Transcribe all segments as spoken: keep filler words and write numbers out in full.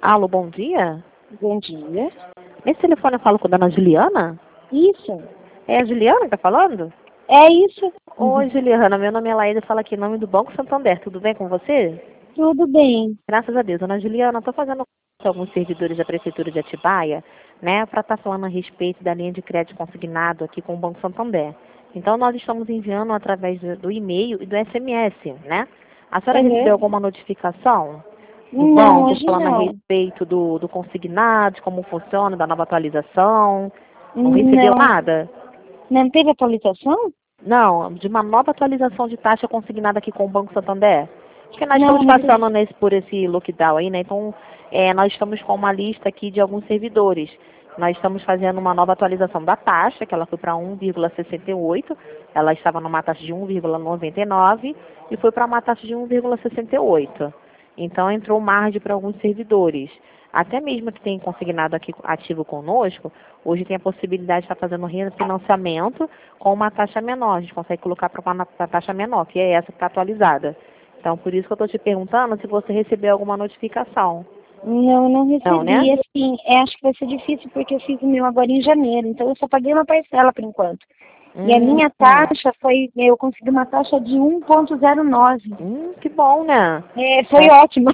Alô, bom dia. Bom dia. Nesse telefone eu falo com a dona Juliana? Isso. É a Juliana que tá falando? É isso. Oi, Juliana. Meu nome é Laísa, falo aqui em nome do Banco Santander. Tudo bem com você? Tudo bem. Graças a Deus. Dona Juliana, estou fazendo com alguns servidores da Prefeitura de Atibaia, né, para estar falando a respeito da linha de crédito consignado aqui com o Banco Santander. Então, nós estamos enviando através do, do e-mail e do S M S, né? A senhora Uhum. recebeu alguma notificação do Não, banco hoje falando a não. respeito do, do consignado, de como funciona, da nova atualização? Não recebeu Não. nada? Não teve atualização? Não, de uma nova atualização de taxa consignada aqui com o Banco Santander. Porque nós Não, estamos não teve. passando nesse, por esse lockdown aí, né? Então, é, nós estamos com uma lista aqui de alguns servidores. Nós estamos fazendo uma nova atualização da taxa, que ela foi para um vírgula sessenta e oito. Ela estava numa taxa de um vírgula noventa e nove e foi para uma taxa de um vírgula sessenta e oito. Então, entrou margem para alguns servidores. Até mesmo que tem consignado aqui ativo conosco, hoje tem a possibilidade de estar fazendo refinanciamento com uma taxa menor. A gente consegue colocar para uma taxa menor, que é essa que está atualizada. Então, por isso que eu estou te perguntando se você recebeu alguma notificação. Não, não recebi. Não, né? Assim, é, acho que vai ser difícil porque eu fiz o meu agora em janeiro, então eu só paguei uma parcela por enquanto. E a Hum, minha taxa foi, eu consegui uma taxa de um ponto zero nove. hum, que bom, né? É, foi É. ótimo.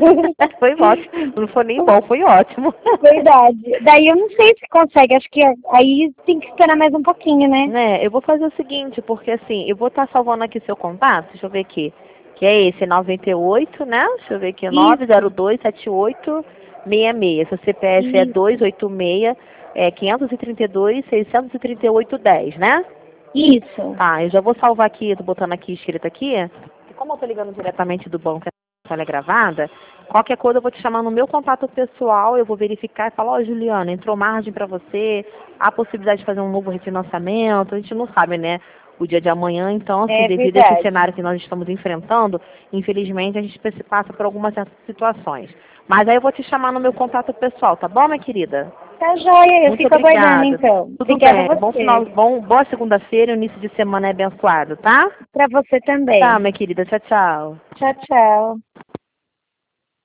Foi ótimo. Não foi nem bom, foi ótimo. Verdade. Daí eu não sei se consegue, acho que aí tem que esperar mais um pouquinho, né? Né, eu vou fazer o seguinte, porque assim, eu vou estar salvando aqui seu contato, deixa eu ver aqui, que é esse noventa e oito, né? Deixa eu ver aqui, nove zero Isso, dois sete oito seis seis. Seu C P F é isso, dois oito seis, é quinhentos e trinta e dois, seiscentos e trinta e oito, dez, né? isso. Tá, eu já vou salvar aqui, tô botando aqui escrito aqui. E como eu tô ligando diretamente do banco, a tela é gravada, qualquer coisa eu vou te chamar no meu contato pessoal, eu vou verificar e falar, ó, Juliana, entrou margem para você, há possibilidade de fazer um novo refinanciamento, a gente não sabe, né, o dia de amanhã, então, assim, É devido a esse verdade. cenário que nós estamos enfrentando, infelizmente a gente passa por algumas certas situações. Mas aí eu vou te chamar no meu contato pessoal, tá bom, minha querida? Tá joia, eu Muito fico aguardando obrigada. então. Tudo Obrigada bem. a Bom final, você. bom, boa segunda-feira, início de semana é abençoado, tá? Pra você Tá, também. minha querida. Tchau, tchau. Tchau, tchau.